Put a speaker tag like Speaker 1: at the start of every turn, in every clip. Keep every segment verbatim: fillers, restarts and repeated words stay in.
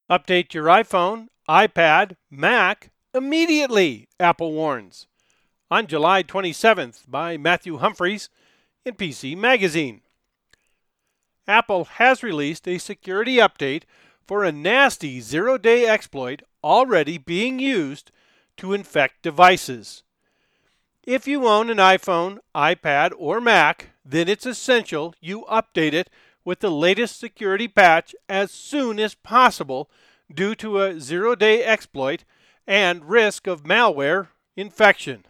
Speaker 1: Update your iPhone, iPad, Mac immediately, Apple warns. On July twenty-seventh by Matthew Humphreys in P C Magazine. Apple has released a security update for a nasty zero-day exploit already being used to infect devices. If you own an iPhone, iPad, or Mac, then it's essential you update it with the latest security patch as soon as possible due to a zero-day exploit and risk of malware infection.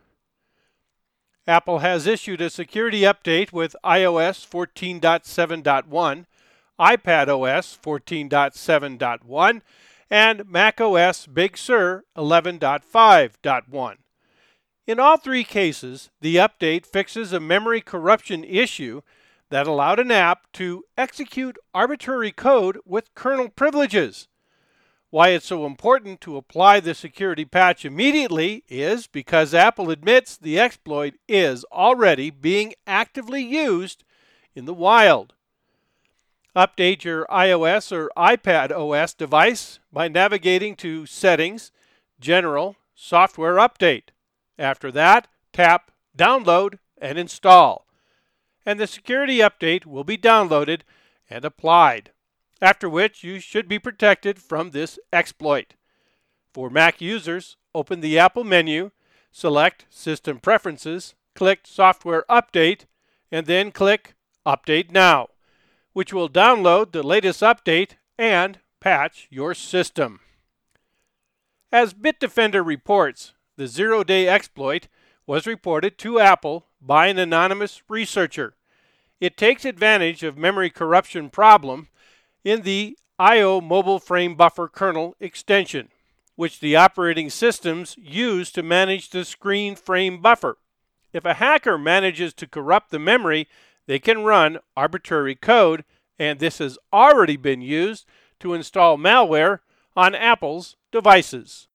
Speaker 1: Apple has issued a security update with i O S fourteen point seven point one, iPadOS fourteen point seven point one, and macOS Big Sur eleven point five point one. In all three cases, the update fixes a memory corruption issue that allowed an app to execute arbitrary code with kernel privileges. Why it's so important to apply the security patch immediately is because Apple admits the exploit is already being actively used in the wild. Update your iOS or iPadOS device by navigating to Settings, General, Software Update. After that, tap Download and Install, and the security update will be downloaded and applied, after which you should be protected from this exploit. For Mac users, open the Apple menu, select System Preferences, click Software Update, and then click Update Now, which will download the latest update and patch your system. As Bitdefender reports, the zero-day exploit was reported to Apple by an anonymous researcher. It takes advantage of memory corruption problem in the I O Mobile Frame Buffer kernel extension, which the operating systems use to manage the screen frame buffer. If a hacker manages to corrupt the memory, they can run arbitrary code, and this has already been used to install malware on Apple's devices.